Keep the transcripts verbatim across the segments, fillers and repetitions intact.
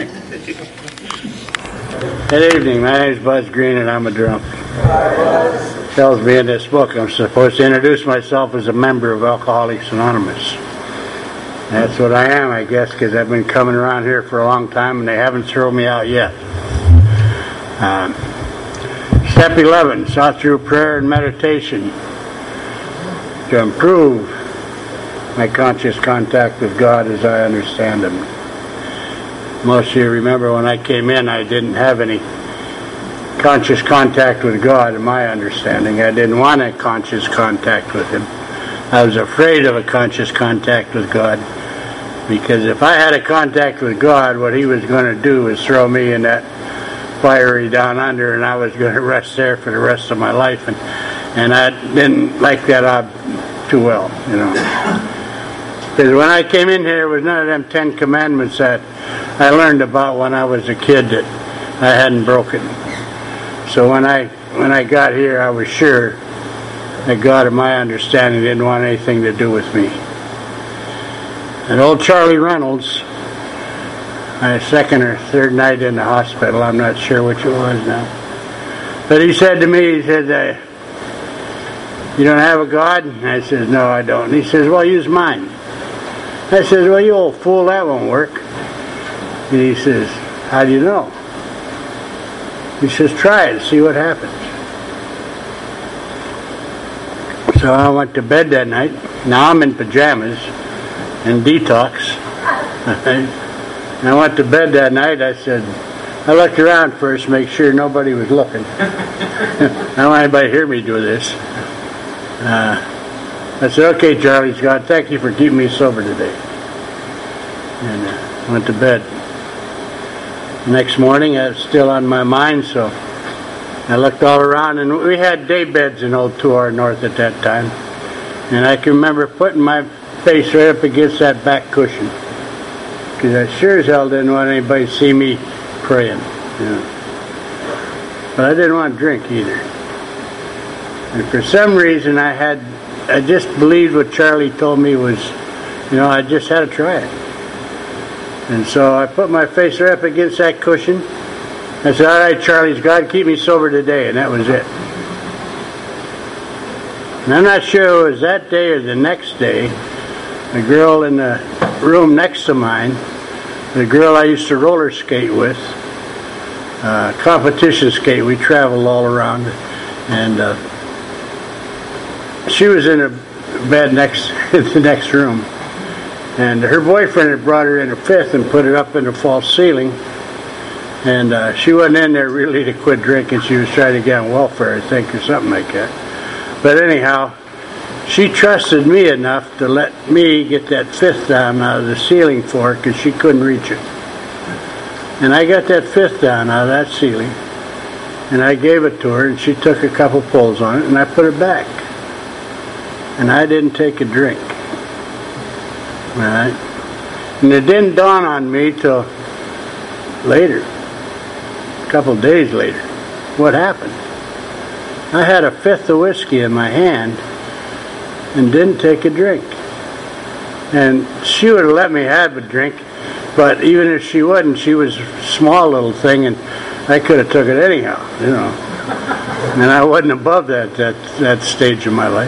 morning. Good evening. My name is Buzz Green and I'm a drunk. It tells me in this book I'm supposed to introduce myself as a member of Alcoholics Anonymous. That's what I am, I guess, because I've been coming around here for a long time and they haven't thrown me out yet. Um, step eleven, sought through prayer and meditation to improve my conscious contact with God as I understand Him. Most of you remember when I came in, I didn't have any conscious contact with God, in my understanding. I didn't want a conscious contact with Him. I was afraid of a conscious contact with God, because if I had a contact with God, what He was going to do was throw me in that fiery down under, and I was going to rest there for the rest of my life, and and I didn't like that uh, too well, you know. Because when I came in here, there was none of them Ten Commandments that I learned about when I was a kid that I hadn't broken. So when I when I got here, I was sure that God, in my understanding, didn't want anything to do with me. And old Charlie Reynolds, my second or third night in the hospital, I'm not sure which it was now, but he said to me, he said, uh, you don't have a God? And I says, no, I don't. And he says, well, use mine. I says, well, you old fool, that won't work. And he says, how do you know? He says, try it, see what happens. So I went to bed that night. Now I'm in pajamas and detox. And I went to bed that night. I said, I looked around first, make sure nobody was looking. I don't want anybody to hear me do this. Uh, I said, okay, Charlie's God, thank you for keeping me sober today. And uh, went to bed. Next morning, I was still on my mind, so I looked all around, and we had day beds in Old Two R North at that time. And I can remember putting my face right up against that back cushion, because I sure as hell didn't want anybody to see me praying, you know. But I didn't want to drink either. And for some reason, I had, I just believed what Charlie told me was, you know, I just had to try it. And so I put my face right up against that cushion. I said, all right, Charlie's God, keep me sober today. And that was it. And I'm not sure it was that day or the next day, the girl in the room next to mine, the girl I used to roller skate with, uh, competition skate, we traveled all around, and uh, she was in a bed next in the next room. And her boyfriend had brought her in a fifth and put it up in the false ceiling. And uh, she wasn't in there really to quit drinking. She was trying to get on welfare, I think, or something like that. But anyhow, she trusted me enough to let me get that fifth down out of the ceiling for her, because she couldn't reach it. And I got that fifth down out of that ceiling, and I gave it to her, and she took a couple pulls on it, and I put it back. And I didn't take a drink. Right? And it didn't dawn on me till later, a couple of days later. What happened? I had a fifth of whiskey in my hand and didn't take a drink. And she would have let me have a drink, but even if she wouldn't, she was a small little thing, and I could have took it anyhow, you know. And I wasn't above that that that stage of my life.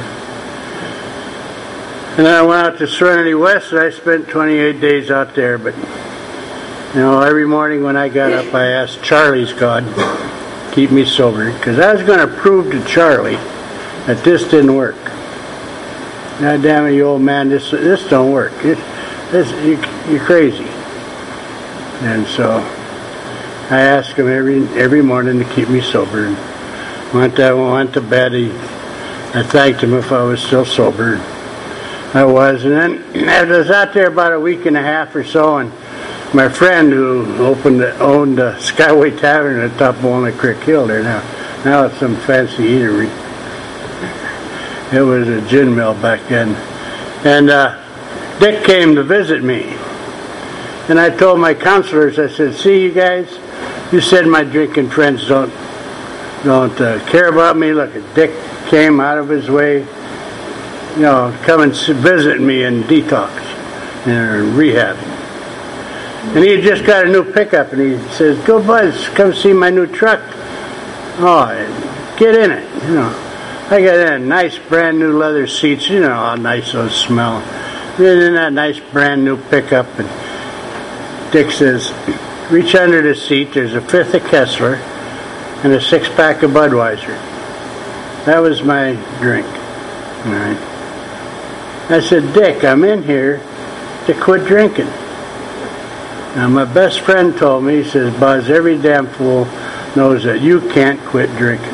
And then I went out to Serenity West, and I spent twenty-eight days out there. But, you know, every morning when I got up, I asked Charlie's God, keep me sober, because I was going to prove to Charlie that this didn't work. God damn it, you old man, this this don't work. It, this, you, you're crazy. And so I asked him every every morning to keep me sober. And went to, went to bed. He, I thanked him if I was still sober. I was, and then I was out there about a week and a half or so, and my friend who opened owned the Skyway Tavern at the top of Walnut Creek Hill there now. Now it's some fancy eatery. It was a gin mill back then. And uh, Dick came to visit me. And I told my counselors, I said, see you guys, you said my drinking friends don't don't uh, care about me. Look, Dick came out of his way, you know, come and visit me in detox and rehab. And he had just got a new pickup, and he says, "Go, Buzz, come see my new truck." Oh, get in it, you know. I got in nice brand new leather seats, you know how nice those smell. Then in that nice brand new pickup, and Dick says, "Reach under the seat, there's a fifth of Kessler and a six pack of Budweiser." That was my drink. All right. I said, "Dick, I'm in here to quit drinking." Now my best friend told me, he says, "Buzz, every damn fool knows that you can't quit drinking."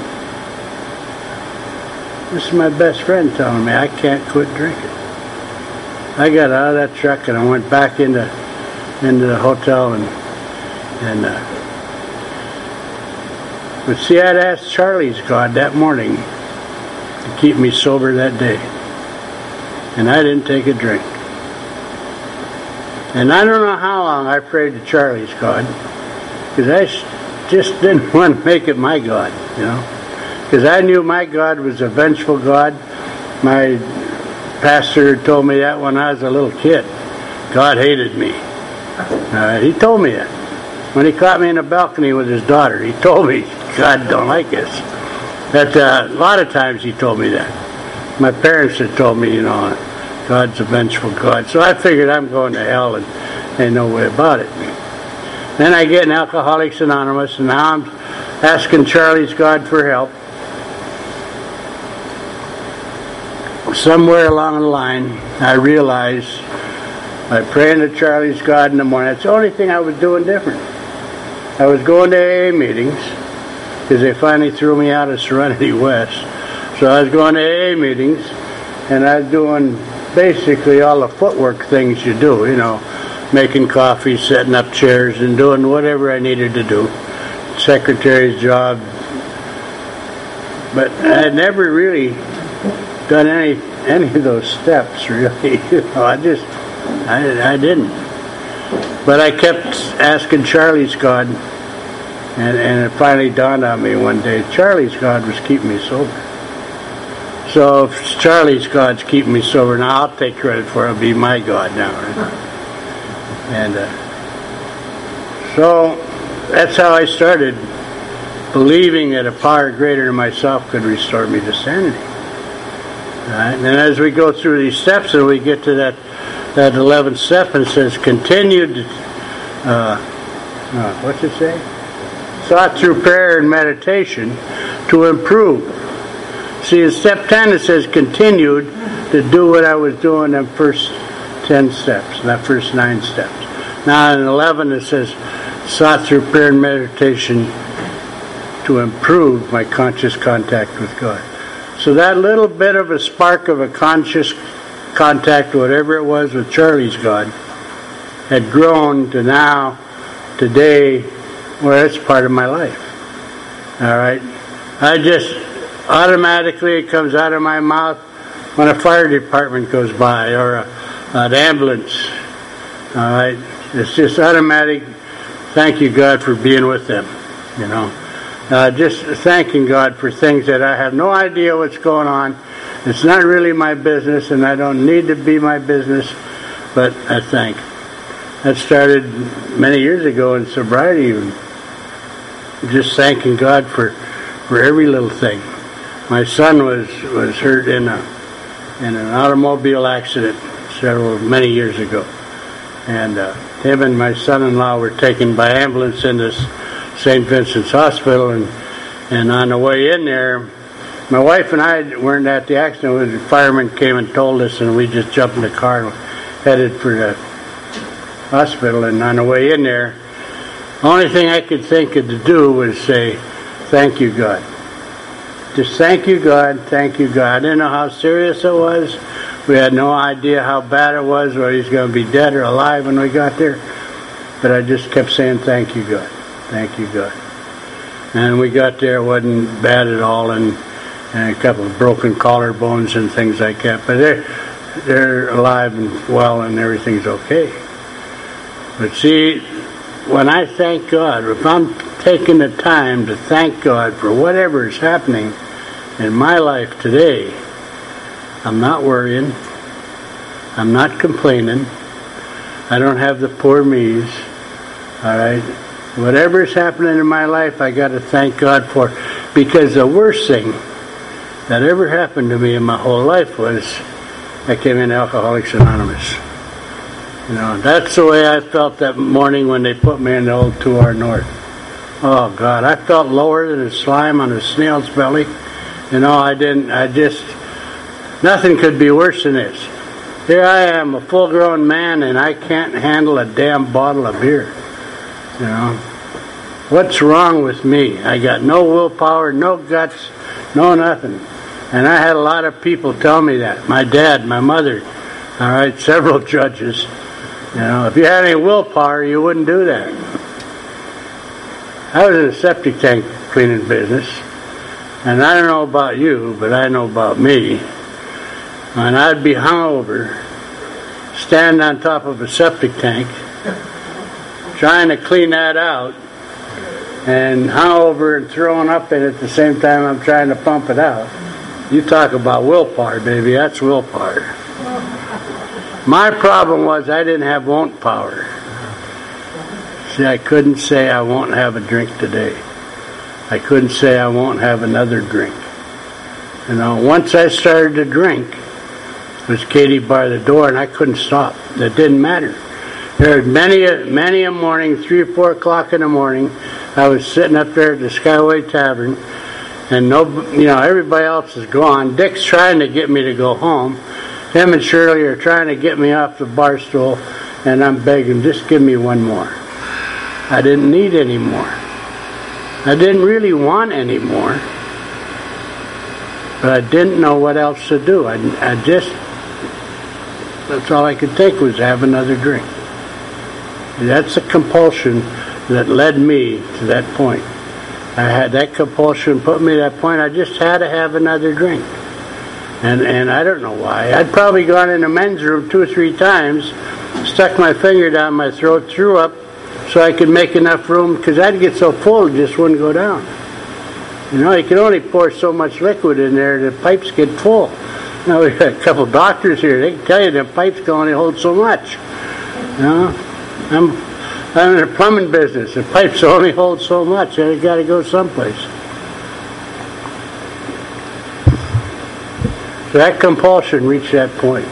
This is my best friend telling me I can't quit drinking. I got out of that truck and I went back into into the hotel and and uh, but see, I'd asked Charlie's God that morning to keep me sober that day, and I didn't take a drink. And I don't know how long I prayed to Charlie's God, because I just didn't want to make it my God, you know. Because I knew my God was a vengeful God. My pastor told me that when I was a little kid. God hated me. Uh, he told me that. When he caught me in a balcony with his daughter, he told me God don't like us. That uh, a lot of times he told me that. My parents had told me, you know, God's a vengeful God. So I figured I'm going to hell and ain't no way about it. Then I get in Alcoholics Anonymous, and now I'm asking Charlie's God for help. Somewhere along the line, I realized by praying to Charlie's God in the morning, that's the only thing I was doing different. I was going to A A meetings, because they finally threw me out of Serenity West. So I was going to A A meetings, and I was doing basically all the footwork things you do, you know, making coffee, setting up chairs, and doing whatever I needed to do. Secretary's job. But I had never really done any any of those steps, really. You know, I just, I, I didn't. But I kept asking Charlie's God, and, and it finally dawned on me one day, Charlie's God was keeping me sober. So if Charlie's God's keeping me sober, now I'll take credit for it. It'll be my God now, right? And uh, so that's how I started believing that a power greater than myself could restore me to sanity. Right? And then as we go through these steps, and we get to that that eleventh step, and it says continued. Uh, uh, what's it say? Sought through prayer and meditation to improve. See, in step ten it says continued to do what I was doing in the first ten steps, that first nine steps. Now in eleven it says sought through prayer and meditation to improve my conscious contact with God. So that little bit of a spark of a conscious contact, whatever it was with Charlie's God, had grown to now, today, where it's part of my life. All right? I just, automatically it comes out of my mouth when a fire department goes by, or a, an ambulance. All right? It's just automatic, thank you, God, for being with them, you know. Uh, just thanking God for things that I have no idea what's going on. It's not really my business, and I don't need to be my business, but I thank. That started many years ago in sobriety, just thanking God for, for every little thing. My son was, was hurt in a in an automobile accident several many years ago, and uh, him and my son-in-law were taken by ambulance into Saint Vincent's Hospital, and and on the way in there, my wife and I weren't at the accident. When the fireman came and told us, and we just jumped in the car and headed for the hospital. And on the way in there, the only thing I could think of to do was say, thank you, God. Just thank you, God, thank you, God. I didn't know how serious it was. We had no idea how bad it was, or he's going to be dead or alive when we got there. But I just kept saying, thank you, God. Thank you, God. And we got there, it wasn't bad at all, and, and a couple of broken collarbones and things like that. But they're, they're alive and well, and everything's okay. But see, when I thank God, if I'm taking the time to thank God for whatever is happening in my life today, I'm not worrying. I'm not complaining. I don't have the poor me's. All right? Whatever's happening in my life, I got to thank God for. Because the worst thing that ever happened to me in my whole life was I came in Alcoholics Anonymous. You know, that's the way I felt that morning when they put me in the old two R North. Oh, God, I felt lower than a slime on a snail's belly. You know, I didn't, I just, nothing could be worse than this. Here I am, a full-grown man, and I can't handle a damn bottle of beer. You know, what's wrong with me? I got no willpower, no guts, no nothing. And I had a lot of people tell me that. My dad, my mother, all right, several judges. You know, if you had any willpower, you wouldn't do that. I was in a septic tank cleaning business, and I don't know about you, but I know about me. And I'd be hungover, stand on top of a septic tank, trying to clean that out, and hungover and throwing up in it at the same time I'm trying to pump it out. You talk about willpower, baby. That's willpower. My problem was I didn't have won't power. See, I couldn't say I won't have a drink today. I couldn't say I won't have another drink. You know, once I started to drink, it was Katie by the door, and I couldn't stop. It didn't matter. There was many a, many a morning, three or four o'clock in the morning, I was sitting up there at the Skyway Tavern, and no, you know, everybody else is gone. Dick's trying to get me to go home. Him and Shirley are trying to get me off the bar stool, and I'm begging, just give me one more. I didn't need any more. I didn't really want any more, but I didn't know what else to do. I, I just, that's all I could take was have another drink. And that's a compulsion that led me to that point. I had that compulsion put me to that point. I just had to have another drink. And and I don't know why. I'd probably gone in the men's room two or three times, stuck my finger down my throat, threw up, so I could make enough room, because I'd get so full it just wouldn't go down. You know, you can only pour so much liquid in there, the pipes get full. Now, we got a couple doctors here, they can tell you the pipes can only hold so much. You know, I'm, I'm in the plumbing business, the pipes only hold so much, and you got to go someplace. So that compulsion reached that point.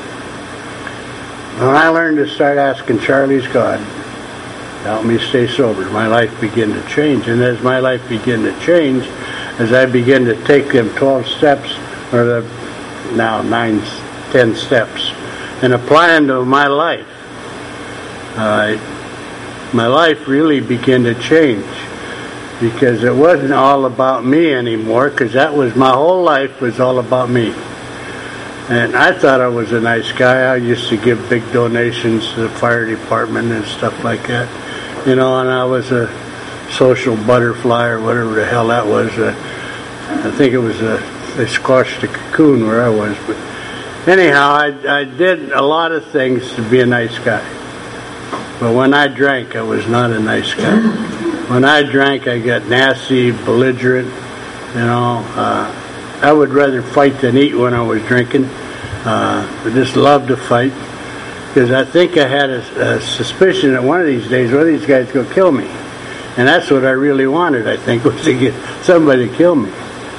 When I learned to start asking Charlie's God, help me stay sober, my life began to change. And as my life began to change, as I began to take them twelve steps, or the now nine, ten steps, and apply them to my life, uh, my life really began to change. Because it wasn't all about me anymore, because that was, my whole life was all about me. And I thought I was a nice guy. I used to give big donations to the fire department and stuff like that. You know, and I was a social butterfly or whatever the hell that was. Uh, I think it was a, they squashed the cocoon where I was. But anyhow, I, I did a lot of things to be a nice guy. But when I drank, I was not a nice guy. When I drank, I got nasty, belligerent, you know. Uh, I would rather fight than eat when I was drinking. Uh, I just loved to fight. Because I think I had a, a suspicion that one of these days, one of these guys will kill me. And that's what I really wanted, I think, was to get somebody to kill me.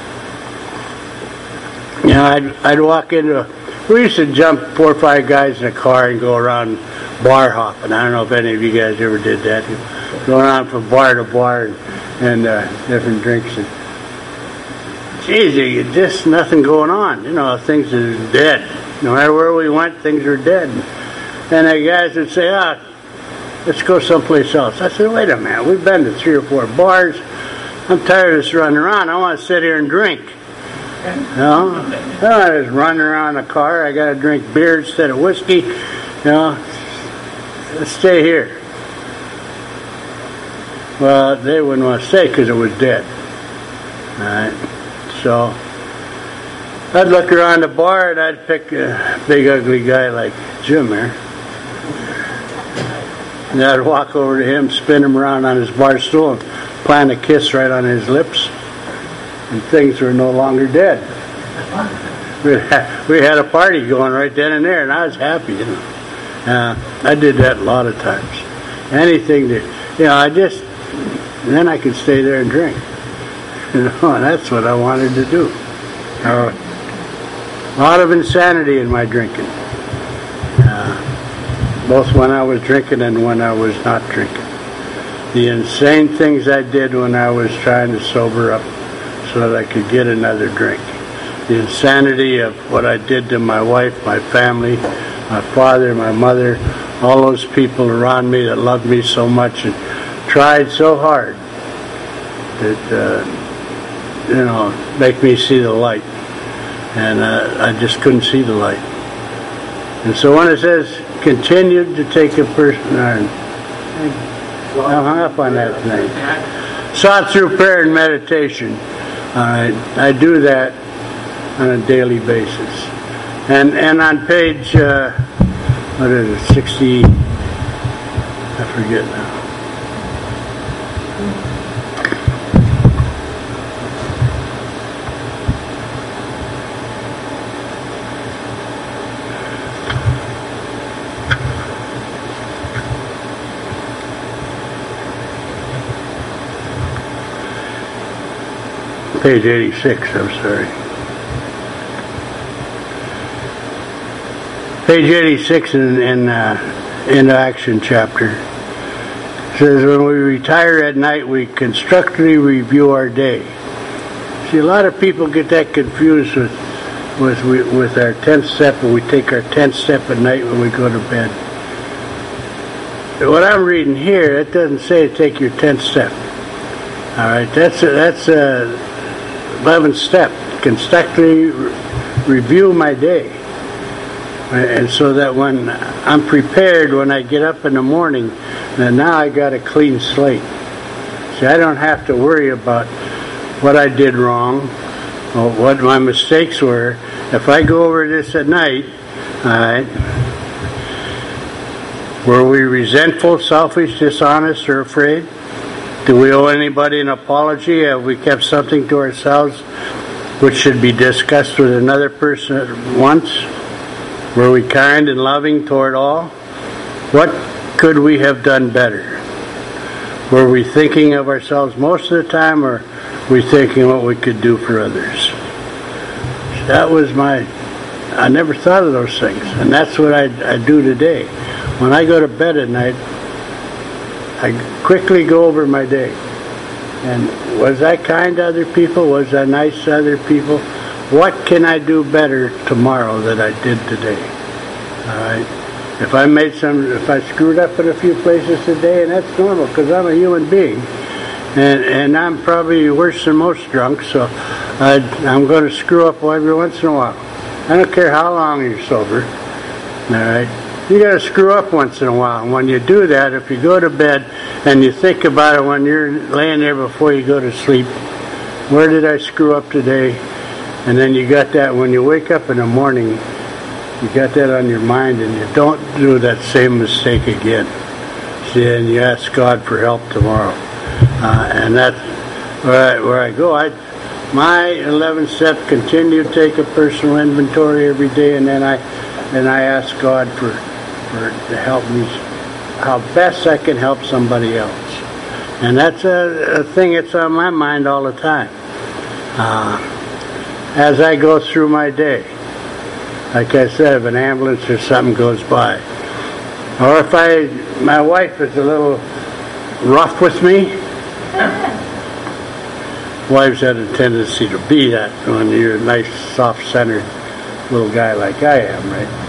You know, I'd, I'd walk into a, we used to jump four or five guys in a car and go around bar hopping. I don't know if any of you guys ever did that. Going on from bar to bar and, and uh, different drinks. And, geez, you just nothing going on. You know, things are dead. No matter where we went, things are dead. And the guys would say, ah, let's go someplace else. I said, wait a minute, we've been to three or four bars. I'm tired of just running around. I want to sit here and drink. You know, I don't want to just run around the car. I got to drink beer instead of whiskey. You know, let's stay here. Well, they wouldn't want to stay because it was dead. All right, so I'd look around the bar and I'd pick a big ugly guy like Jim there. And I'd walk over to him, spin him around on his bar stool, and plant a kiss right on his lips. And things were no longer dead. We had, we had a party going right then and there, and I was happy, you know. Uh, I did that a lot of times. Anything to you know, I just, then I could stay there and drink. You know, and that's what I wanted to do. Uh, a lot of insanity in my drinking. Uh, both when I was drinking and when I was not drinking. The insane things I did when I was trying to sober up so that I could get another drink. The insanity of what I did to my wife, my family, my father, my mother, all those people around me that loved me so much and tried so hard that, uh, you know, make me see the light. And uh, I just couldn't see the light. And so when it says, continued to take a person, uh, I hung up on that thing. Sought through prayer and meditation. Uh, I do that on a daily basis. And and on page, uh, what is it, sixty, I forget now. Page eighty-six, I'm sorry. Page eighty-six in, in, uh, in the action chapter says, when we retire at night, we constructively review our day. See, a lot of people get that confused with with with our tenth step, when we take our tenth step at night when we go to bed. What I'm reading here, it doesn't say take your tenth step. All right, that's a, that's a eleventh step. Constructively review my day. And so that when I'm prepared, when I get up in the morning, then now I got a clean slate. See, I don't have to worry about what I did wrong or what my mistakes were. If I go over this at night, all right, were we resentful, selfish, dishonest, or afraid? Do we owe anybody an apology? Have we kept something to ourselves which should be discussed with another person at once? Were we kind and loving toward all? What could we have done better? Were we thinking of ourselves most of the time, or were we thinking what we could do for others? That was my, I never thought of those things, and that's what I, I do today. When I go to bed at night, I quickly go over my day. And was I kind to other people? Was I nice to other people? What can I do better tomorrow that I did today? All right. If I made some, if I screwed up in a few places today, and that's normal because I'm a human being, and and I'm probably worse than most drunks, so I, I'm going to screw up every once in a while. I don't care how long you're sober. All right. You got to screw up once in a while. And when you do that, if you go to bed and you think about it when you're laying there before you go to sleep, where did I screw up today? And then you got that when you wake up in the morning, you got that on your mind, and you don't do that same mistake again. See, and you ask God for help tomorrow. Uh, and that's where I, where I go. I, my eleventh step, continue to take a personal inventory every day, and then I, and I ask God for. For, to help me, how best I can help somebody else. And that's a, a thing that's on my mind all the time. Uh, as I go through my day, like I said, if an ambulance or something goes by, or if I, my wife is a little rough with me. Wives have a tendency to be that when you're a nice, soft-centered little guy like I am, right?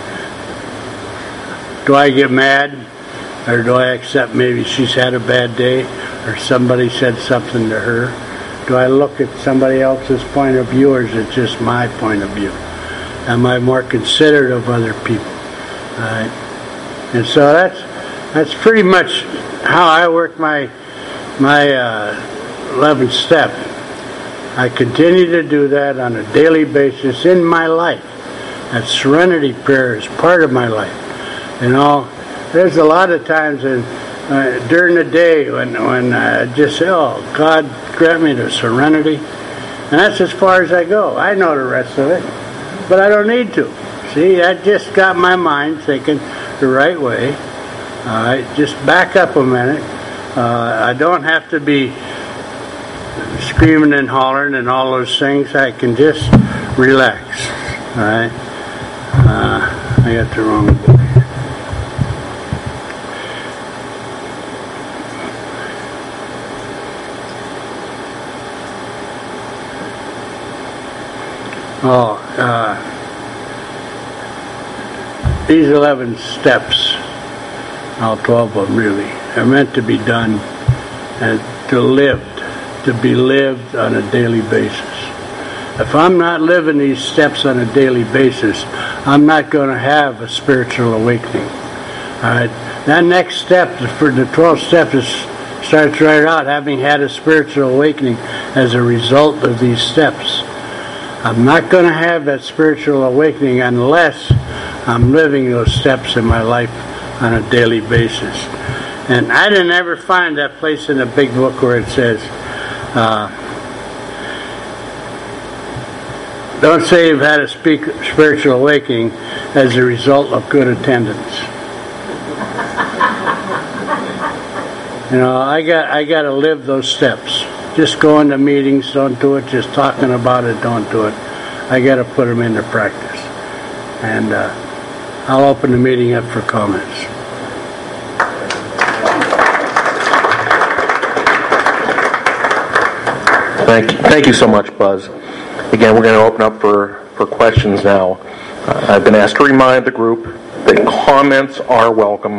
Do I get mad, or do I accept maybe she's had a bad day, or somebody said something to her? Do I look at somebody else's point of view, or is it just my point of view? Am I more considerate of other people? All right. And so that's that's pretty much how I work my my uh, eleventh step. I continue to do that on a daily basis in my life. That serenity prayer is part of my life. You know, there's a lot of times in, uh, during the day when when I just say, oh, God grant me the serenity. And that's as far as I go. I know the rest of it, but I don't need to. See, I just got my mind thinking the right way. All right, just back up a minute. Uh, I don't have to be screaming and hollering and all those things. I can just relax. All right. Uh, I got the wrong book. Oh, uh, these eleven steps, all twelve of them really, are meant to be done and to lived, to be lived on a daily basis. If I'm not living these steps on a daily basis, I'm not going to have a spiritual awakening. All right, that next step for the twelve steps is, starts right out having had a spiritual awakening as a result of these steps. I'm not going to have that spiritual awakening unless I'm living those steps in my life on a daily basis. And I didn't ever find that place in the big book where it says, uh, don't say you've had a speak, spiritual awakening as a result of good attendance. You know, I got I got to live those steps. Just going to meetings, don't do it. Just talking about it, don't do it. I got to put them into practice. And uh, I'll open the meeting up for comments. Thank you, thank you so much, Buzz. Again, we're going to open up for, for questions now. Uh, I've been asked to remind the group that comments are welcome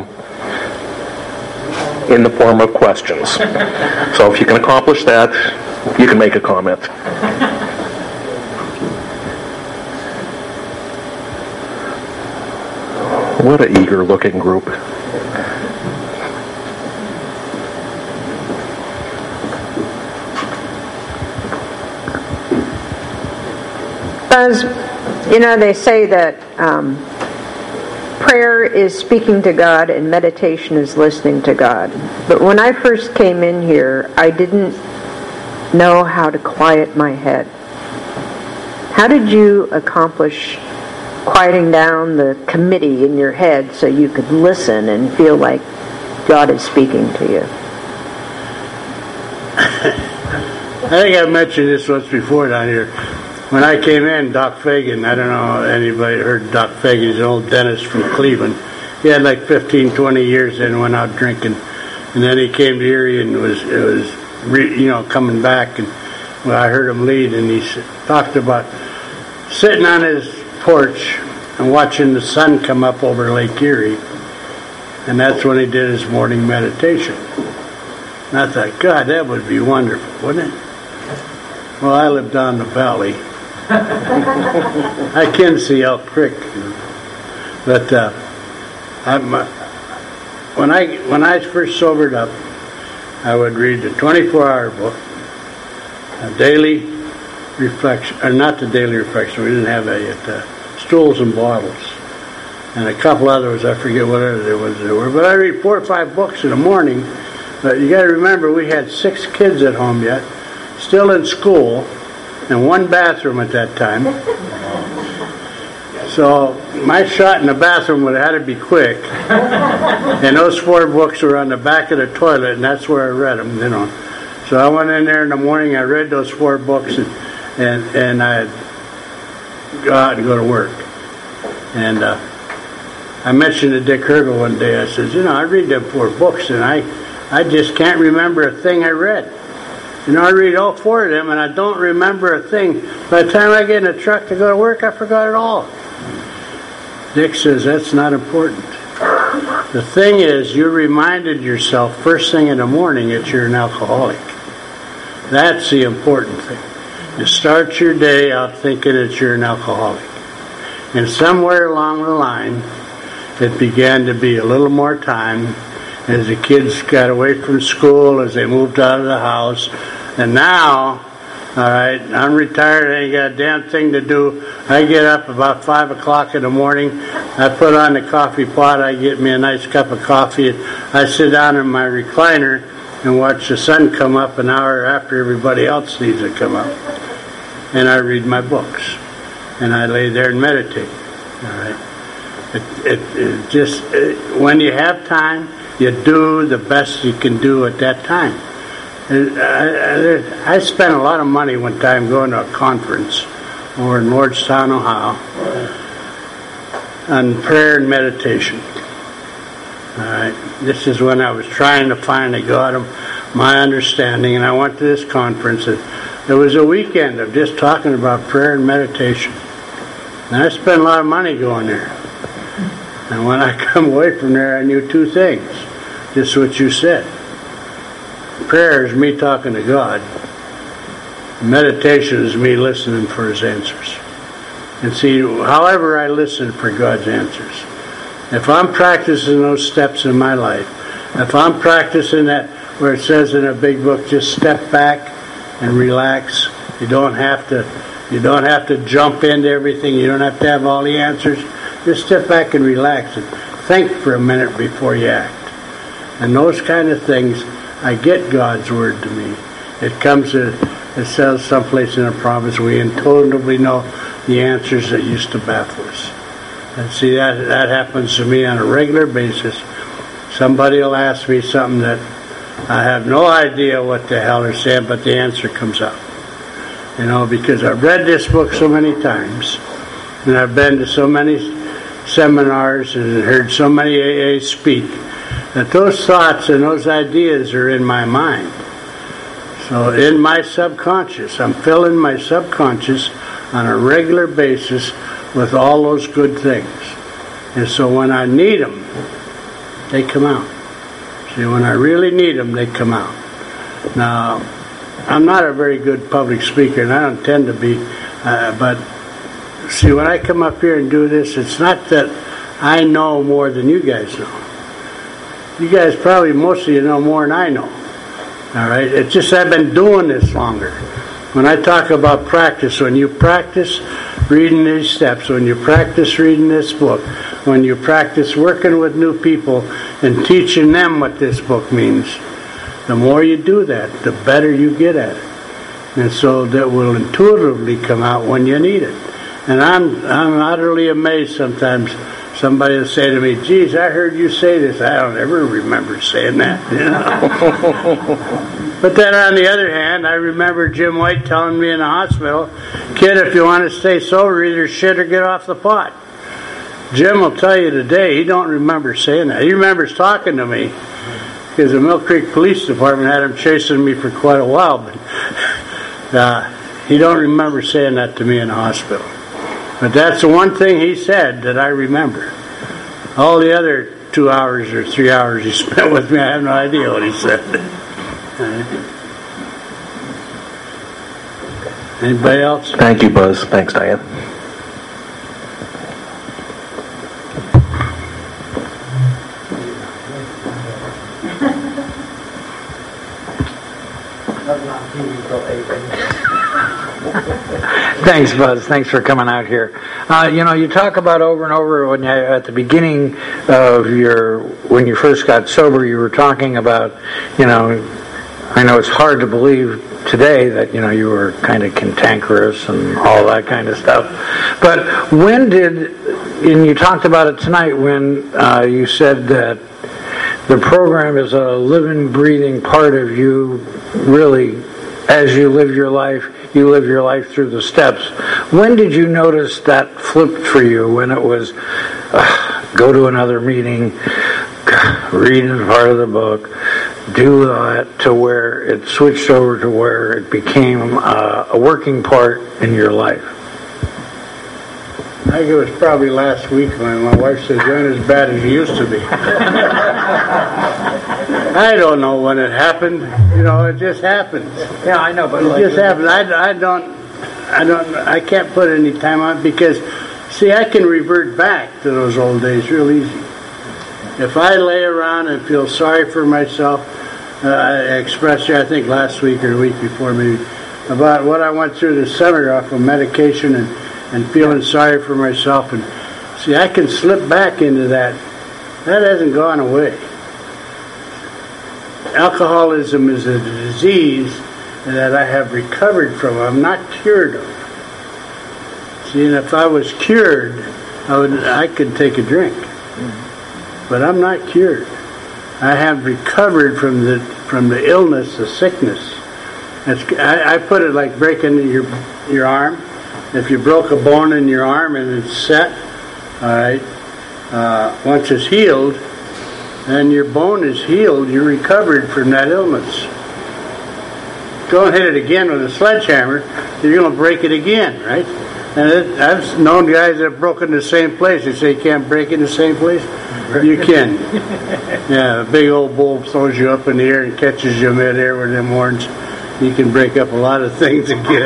in the form of questions. So if you can accomplish that, you can make a comment. What an eager-looking group. Buzz, you know, they say that um, prayer is speaking to God and meditation is listening to God. But when I first came in here, I didn't know how to quiet my head. How did you accomplish quieting down the committee in your head so you could listen and feel like God is speaking to you? I think I've mentioned this once before down here. When I came in, Doc Fagan, I don't know if anybody heard Doc Fagan, he's an old dentist from Cleveland. He had like fifteen, twenty years and went out drinking. And then he came to Erie and was, it was re, you know, coming back. And well, I heard him lead, and he talked about sitting on his porch and watching the sun come up over Lake Erie. And that's when he did his morning meditation. And I thought, God, that would be wonderful, wouldn't it? Well, I live down the valley. I can see Elk Creek, but uh, I'm, uh, when I when I first sobered up, I would read the twenty-four hour book, a daily reflection, or not the daily reflection. We didn't have that yet. Uh, Stools and Bottles, and a couple others. I forget what other there was there were. But I read four or five books in the morning. But you got to remember, we had six kids at home yet, still in school, and one bathroom at that time. So my shot in the bathroom would have had to be quick. And those four books were on the back of the toilet, and that's where I read them, you know. So I went in there in the morning, I read those four books, and and, and I'd go out and go to work. And uh, I mentioned to Dick Hergel one day, I said, you know, I read them four books, and I, I just can't remember a thing I read. You know, I read all four of them, and I don't remember a thing. By the time I get in the truck to go to work, I forgot it all. Dick says, that's not important. The thing is, you reminded yourself first thing in the morning that you're an alcoholic. That's the important thing. You start your day out thinking that you're an alcoholic. And somewhere along the line, it began to be a little more time as the kids got away from school, as they moved out of the house. And now, all right, I'm retired, I ain't got a damn thing to do. I get up about five o'clock in the morning, I put on the coffee pot, I get me a nice cup of coffee, and I sit down in my recliner and watch the sun come up an hour after everybody else needs to come up. And I read my books. And I lay there and meditate. All right. It, it, it just, it, when you have time, you do the best you can do at that time. And I, I, I spent a lot of money one time going to a conference over in Lordstown, Ohio, on prayer and meditation. All right. This is when I was trying to finally got my understanding, and I went to this conference, and there was a weekend of just talking about prayer and meditation. And I spent a lot of money going there. And when I come away from there, I knew two things. Just what you said. Prayer is me talking to God. Meditation is me listening for His answers. And see, however I listen for God's answers. If I'm practicing those steps in my life, if I'm practicing that where it says in a big book, just step back and relax. You don't have to you don't have to jump into everything. You don't have to have all the answers. Just step back and relax and think for a minute before you act. And those kind of things, I get God's word to me. It comes to, it says someplace in the promise, we intuitively know the answers that used to baffle us. And see, that that happens to me on a regular basis. Somebody will ask me something that I have no idea what the hell they're saying, but the answer comes up. You know, because I've read this book so many times, and I've been to so many seminars and heard so many A As speak, that those thoughts and those ideas are in my mind. So in my subconscious, I'm filling my subconscious on a regular basis with all those good things. And so when I need them, they come out. See, when I really need them, they come out. Now, I'm not a very good public speaker, and I don't tend to be, uh, but see, when I come up here and do this, it's not that I know more than you guys know. You guys probably, most of you know more than I know. All right? It's just I've been doing this longer. When I talk about practice, when you practice reading these steps, when you practice reading this book, when you practice working with new people and teaching them what this book means, the more you do that, the better you get at it. And so that will intuitively come out when you need it. And I'm I'm utterly amazed sometimes. Somebody will say to me, geez, I heard you say this. I don't ever remember saying that. You know? But then on the other hand, I remember Jim White telling me in the hospital, kid, if you want to stay sober, either shit or get off the pot. Jim will tell you today, he don't remember saying that. He remembers talking to me, because the Mill Creek Police Department had him chasing me for quite a while, but uh, he don't remember saying that to me in the hospital. But that's the one thing he said that I remember. All the other two hours or three hours he spent with me, I have no idea what he said. Anybody else? Thank you, Buzz. Thanks, Diane. Thanks, Buzz. Thanks for coming out here. Uh, you know, you talk about over and over when you, at the beginning of your, when you first got sober, you were talking about, you know, I know it's hard to believe today that, you know, you were kind of cantankerous and all that kind of stuff. But when did, and you talked about it tonight when uh, you said that the program is a living, breathing part of you, really, as you live your life, you live your life through the steps. When did you notice that flipped for you, when it was uh, go to another meeting, read part of the book, do that, to where it switched over to where it became uh, a working part in your life? I think it was probably last week when my wife said, you're not as bad as you used to be. I don't know when it happened. You know, it just happens. Yeah, I know, but it like, just happens. I, I don't, I don't, I can't put any time on it because, see, I can revert back to those old days real easy. If I lay around and feel sorry for myself, uh, I expressed you, I think last week or the week before maybe, about what I went through this summer off of medication and, and feeling sorry for myself. And see, I can slip back into that. That hasn't gone away. Alcoholism is a disease that I have recovered from. I'm not cured of. See, and if I was cured, I would, I could take a drink. But I'm not cured. I have recovered from the from the illness, the sickness. It's, I, I put it like breaking your your arm. If you broke a bone in your arm and it's set, all right, uh, once it's healed, then your bone is healed. You're recovered from that illness. Go and hit it again with a sledgehammer, you're going to break it again, right? And it, I've known guys that have broken the same place. They say you can't break in the same place. You can. Yeah, a big old bull throws you up in the air and catches you mid-air with them horns. You can break up a lot of things again.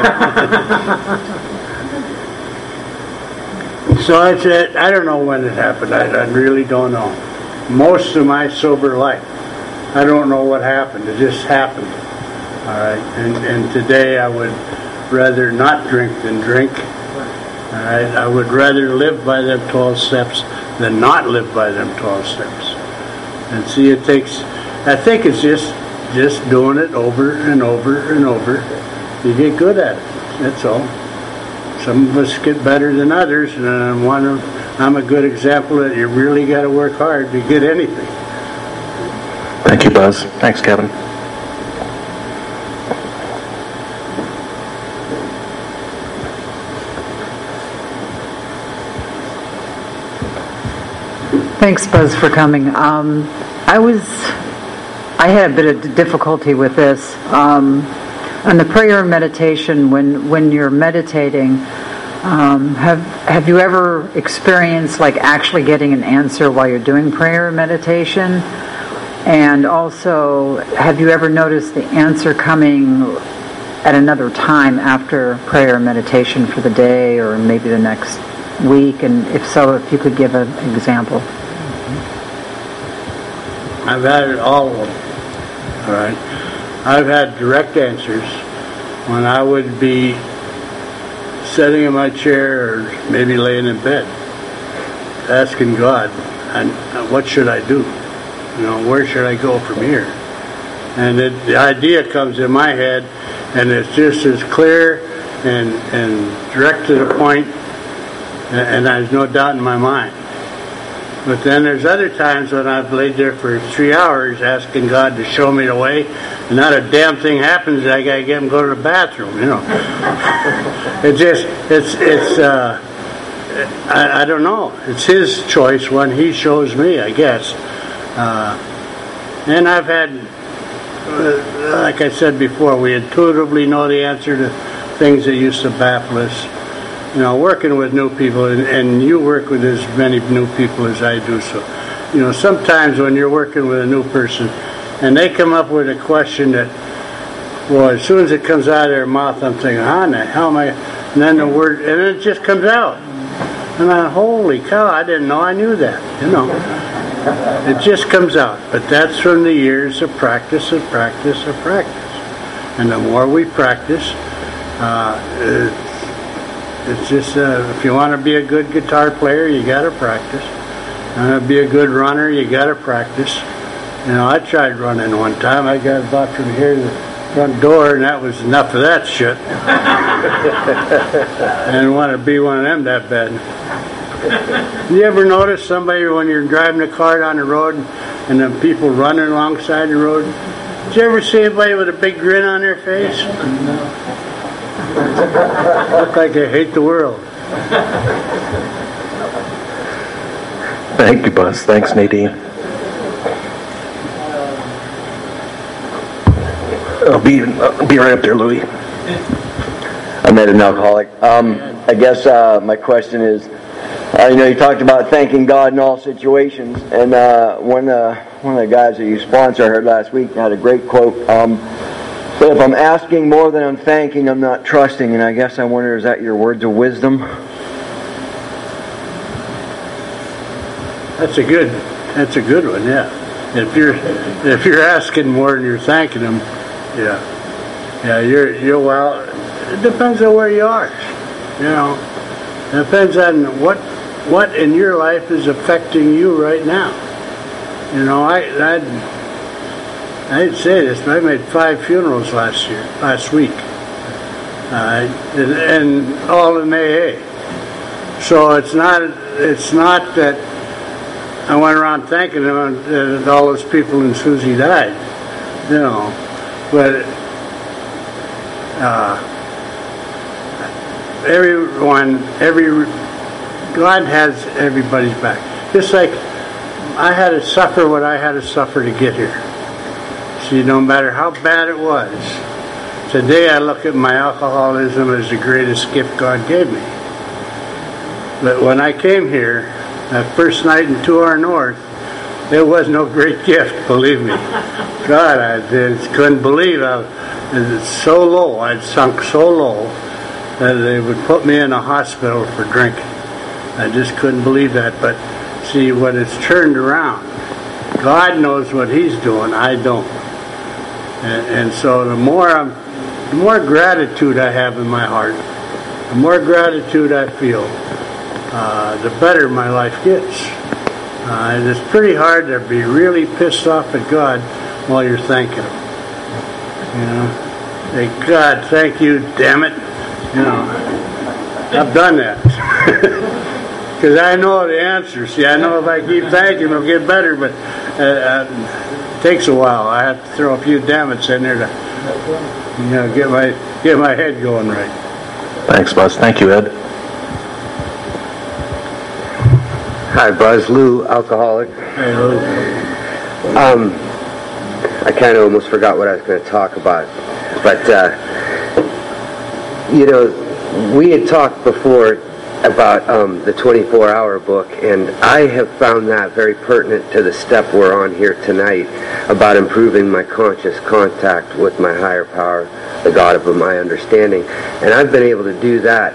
So it's, it, I don't know when it happened. I, I really don't know. Most of my sober life, I don't know what happened. It just happened. All right, and, and today I would rather not drink than drink. All right, I would rather live by them twelve steps than not live by them twelve steps. And see, it takes, I think it's just just doing it over and over and over. You get good at it, that's all. Some of us get better than others, and I'm, one of, I'm a good example that you really got to work hard to get anything. Thank you, Buzz. Thanks, Kevin. Thanks, Buzz, for coming. Um, I was, I had a bit of difficulty with this. Um, on the prayer and meditation, when when you're meditating, um, have have you ever experienced like actually getting an answer while you're doing prayer and meditation? And also, have you ever noticed the answer coming at another time after prayer and meditation for the day or maybe the next week? And if so, if you could give an example. I've had it all of them. All right. I've had direct answers when I would be sitting in my chair or maybe laying in bed, asking God, and what should I do? You know, where should I go from here? And it, the idea comes in my head, and it's just as clear and and direct to the point, and, and there's no doubt in my mind. But then there's other times when I've laid there for three hours asking God to show me the way, and not a damn thing happens. I gotta get him to go to the bathroom. You know, it just it's it's uh, I, I don't know. It's His choice when He shows me, I guess. Uh, and I've had, uh, like I said before, we intuitively know the answer to things that used to baffle us. You know, working with new people, and, and you work with as many new people as I do, so, you know, sometimes when you're working with a new person, and they come up with a question that, well, as soon as it comes out of their mouth, I'm thinking, how in the hell am I, and then the word, and it just comes out. And I, holy cow, I didn't know I knew that, you know. It just comes out, but that's from the years of practice and practice and practice. And the more we practice, uh, it, It's just, uh, if you want to be a good guitar player, you got to practice. You want to be a good runner, you got to practice. You know, I tried running one time. I got about from here to the front door, and that was enough of that shit. I didn't want to be one of them that bad. You ever notice somebody when you're driving a car down the road and then people running alongside the road? Did you ever see anybody with a big grin on their face? No. Look like they hate the world. Thank you, Buzz. Thanks, Nadine. I'll be I'll be right up there, Louis. I met an alcoholic. Um, I guess uh, my question is, uh, you know, you talked about thanking God in all situations, and uh, one uh, one of the guys that you sponsor I heard last week had a great quote. Um, But if I'm asking more than I'm thanking, I'm not trusting. And I guess I wonder, is that your words of wisdom? That's a good. That's a good one. Yeah. If you're if you're asking more than you're thanking them, yeah, yeah, you're you're well. It depends on where you are. You know, it depends on what what in your life is affecting you right now. You know, I I. I didn't say this, but I made five funerals last year, last week, uh, and, and all in A A. So it's not, it's not that I went around thanking them, and all those people in Susie died, you know. But uh, everyone, every God has everybody's back. Just like I had to suffer what I had to suffer to get here. See, no matter how bad it was, today I look at my alcoholism as the greatest gift God gave me. But when I came here, that first night in two R North, it was no great gift, believe me. God, I just couldn't believe I was so low. I'd sunk so low that they would put me in a hospital for drinking. I just couldn't believe that. But see, when it's turned around, God knows what He's doing. I don't. And, and so the more I'm, the more gratitude I have in my heart, the more gratitude I feel, uh, the better my life gets. Uh, and it's pretty hard to be really pissed off at God while you're thanking Him. You know, say, God, thank you, damn it. You know, I've done that. Because I know the answer. See, I know if I keep thanking Him, it'll get better, but uh, uh, it takes a while. I have to throw a few damn it's in there to, you know, get my, get my head going right. Thanks, Buzz. Thank you, Ed. Hi, Buzz. Lou, alcoholic. Hey, Lou. Um, I kind of almost forgot what I was going to talk about. But, uh, you know, we had talked before about um, the twenty-four hour book, and I have found that very pertinent to the step we're on here tonight about improving my conscious contact with my higher power, the God of my understanding. And I've been able to do that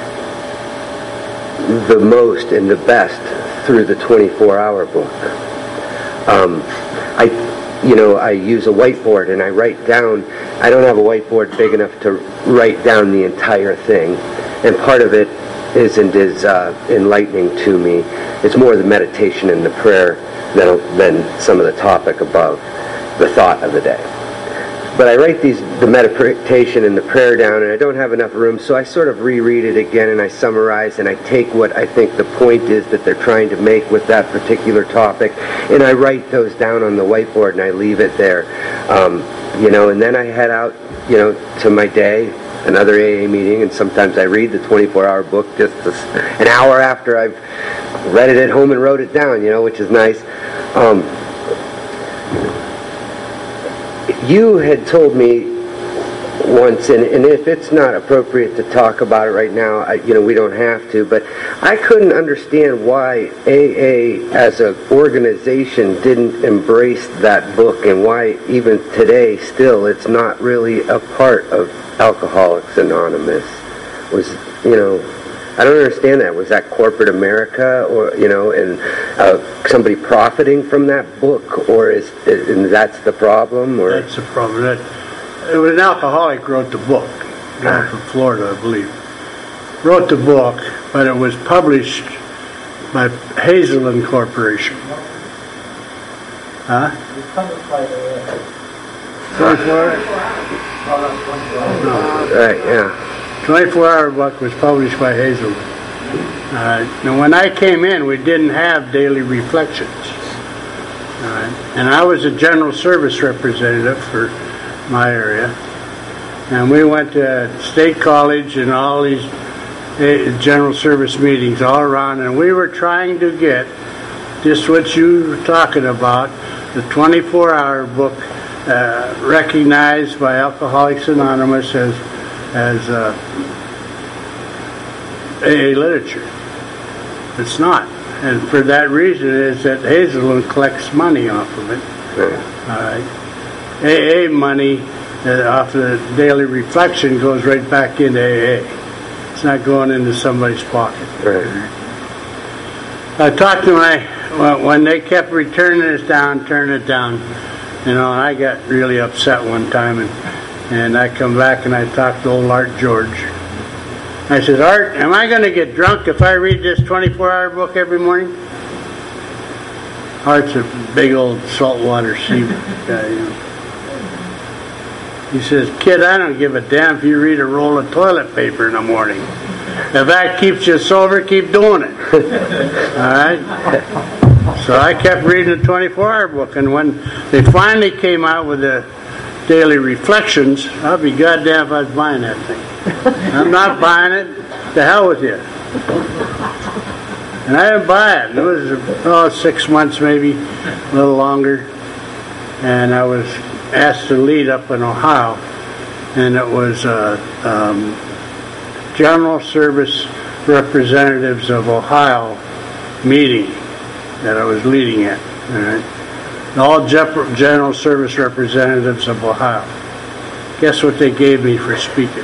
the most and the best through the twenty-four hour book. Um, I, you know, I use a whiteboard and I write down. I don't have a whiteboard big enough to write down the entire thing, and part of it isn't as uh, enlightening to me. It's more the meditation and the prayer than than some of the topic above, the thought of the day. But I write these, the meditation and the prayer down, and I don't have enough room, so I sort of reread it again, and I summarize, and I take what I think the point is that they're trying to make with that particular topic, and I write those down on the whiteboard, and I leave it there. Um, you know, and then I head out, you know, to my day, another A A meeting, and sometimes I read the twenty-four hour book just an hour after I've read it at home and wrote it down, you know, which is nice. Um, You had told me once, and, and if it's not appropriate to talk about it right now, I, you know, we don't have to, but I couldn't understand why A A as an organization didn't embrace that book, and why even today still it's not really a part of Alcoholics Anonymous. Was, you know, I don't understand that. Was that corporate America, or, you know, and uh, somebody profiting from that book, or is, is and that's the problem? Or That's the problem. That, it was an alcoholic wrote the book, down from Florida, I believe. Wrote the book, but it was published by Hazelden Corporation. Huh? twenty-four No. right? Yeah. twenty-four hour book was published by Hazelden. Uh, now, when I came in, we didn't have daily reflections. Uh, and I was a general service representative for my area. And we went to State College and all these uh, general service meetings all around, and we were trying to get just what you were talking about, the twenty-four hour book uh, recognized by Alcoholics Anonymous as as uh, A A literature. It's not. And for that reason is that Hazelden collects money off of it. Uh, A A money uh, off the daily reflection goes right back into A A. It's not going into somebody's pocket. Right. I talked to my, when they kept returning us down, turning it down, you know, I got really upset one time, and And I come back and I talk to old Art George. I said, Art, am I going to get drunk if I read this twenty-four hour book every morning? Art's a big old saltwater sea guy, you know. He says, kid, I don't give a damn if you read a roll of toilet paper in the morning. If that keeps you sober, keep doing it. All right? So So I kept reading the twenty-four hour book, and when they finally came out with the Daily Reflections, I'll be goddamn if I was buying that thing. I'm not buying it. The hell with you. And I didn't buy it. It was oh, six months maybe, a little longer. And I was asked to lead up in Ohio, and it was uh, um, General Service Representatives of Ohio meeting that I was leading at. All right? All Ge- General Service Representatives of Ohio. Guess what they gave me for speaking?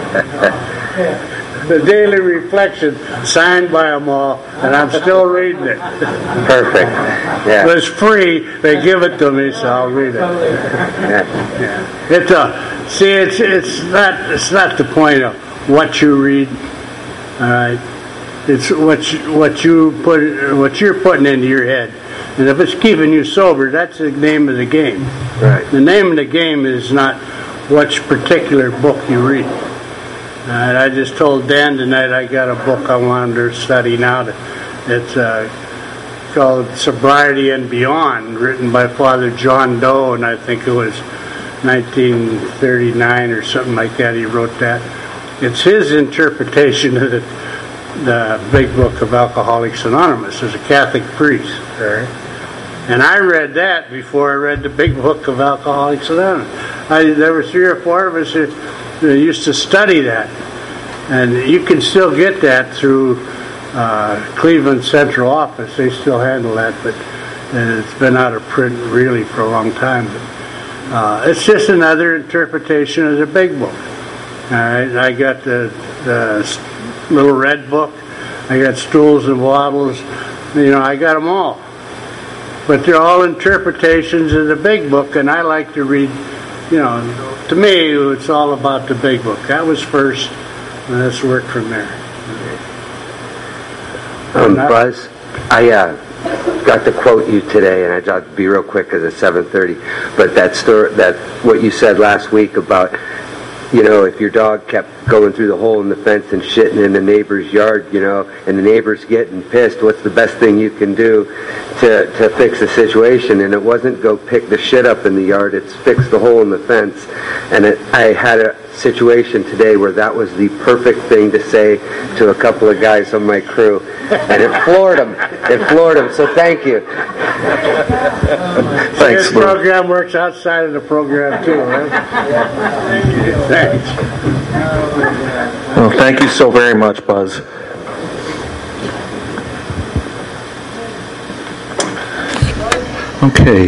The Daily Reflection, signed by them all, and I'm still reading it. Perfect. Yeah. It was free. They give it to me, so I'll read it. Yeah. Yeah. It's a see. It's it's not it's not the point of what you read. All right. It's what you, what you put what you're putting into your head, and if it's keeping you sober, that's the name of the game. Right. The name of the game is not which particular book you read. Uh, and I just told Dan tonight I got a book I wanted to study now. It's uh, called Sobriety and Beyond, written by Father John Doe, and I think it was nineteen thirty-nine or something like that. He wrote that. It's his interpretation of the, the Big Book of Alcoholics Anonymous as a Catholic priest. Right? And I read that before I read the Big Book of Alcoholics Anonymous. I, there were three or four of us who They used to study that, and you can still get that through uh, Cleveland Central Office. They still handle that, but uh, it's been out of print really for a long time. But uh, it's just another interpretation of the Big Book. All right, I got the, the little red book. I got Stools and Waddles. You know, I got them all. But they're all interpretations of the Big Book, and I like to read. You know, to me, it's all about the Big Book. That was first, and let's work from there. Um, Buzz, I uh, got to quote you today, and I got to be real quick because it's seven thirty. But that story, that what you said last week about, you know, if your dog kept going through the hole in the fence and shitting in the neighbor's yard, you know, and the neighbor's getting pissed, what's the best thing you can do to, to fix the situation? And it wasn't go pick the shit up in the yard, it's fix the hole in the fence. And it, I had a situation today where that was the perfect thing to say to a couple of guys on my crew. And it floored them. It floored them, so thank you. Thanks, this program works outside of the program, too, right? Thank you. Thanks. Well, thank you so very much, Buzz. Okay.